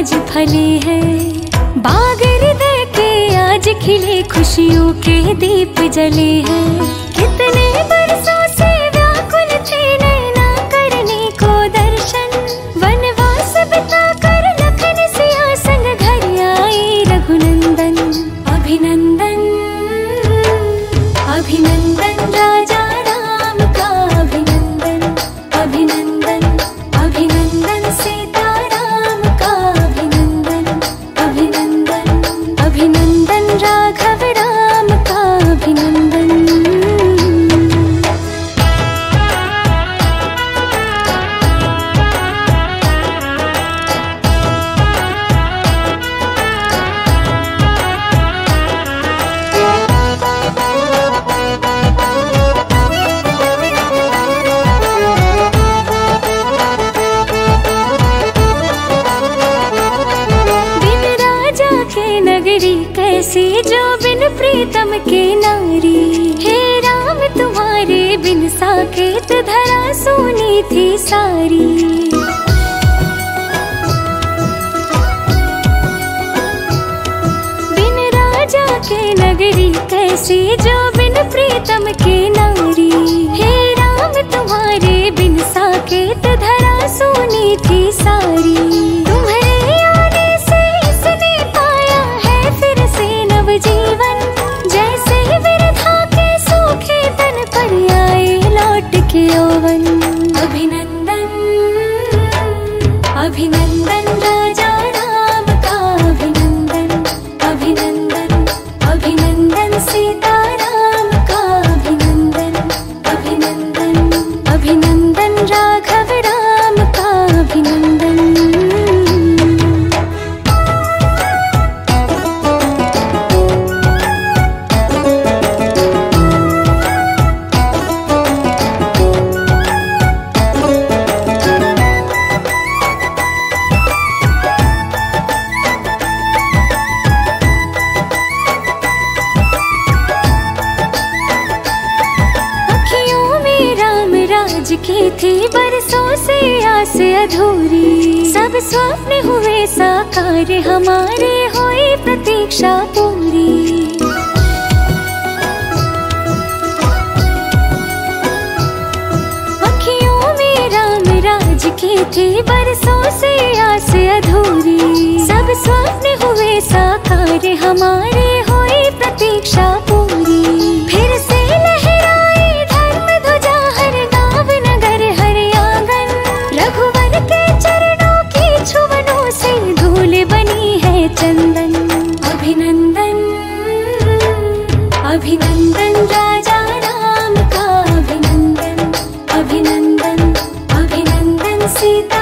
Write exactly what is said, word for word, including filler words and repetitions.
आज फले हैं। बाग हृदय के आज खिले, खुशियों के दीप जले हैं। कितने बरसों से व्याकुल थे नैना करने को दर्शन, वनवास बिता कर लखन सिया संग घर आए रघुनंदन। अभिनंदन अभिनंदन राजा राम का, अभिनंदन अभिनंदन अभिनंदन सीता राम का, अभिनंदन अभिनंदन अभिनंदन राघव राम का, अभिनंदन। कैसी जो बिन प्रीतम के नारी, हे राम तुम्हारे बिन साकेत धरा सोनी थी सारी। बिन राजा के नगरी कैसी जो बिन प्रीतम के नारी, हे राम तुम्हारे बिन साकेत धरा सोनी थी सारी। जीवन जैसे विरधा के सूखे तन पर आए लौट के यौवन। अभिनंदन अभिनंदन राजा राम का, अभिनंदन अभिनंदन अभिनंदन सीता राम का, अभिनंदन अभिनंदन अभिनंदन राघव राम का, अभिनंदन। की थी बरसों से आस अधूरी, सब स्वप्न हुए साकार हमारे हुई प्रतीक्षा पूरी। अखियों में राम राज की थी बरसों से आस अधूरी, सब स्वप्न हुए साकार हमारे हुई प्रतीक्षा पूरी। फिर से लहराए धर्म ध्वजा हर गांव नगर हर आंगन, रघुवर के चरणों की छुवनों से धूल बनी है चंदन। अभिनंदन अभिनंदन राजा राम का, अभिनंदन अभिनंदन अभिनंदन सीता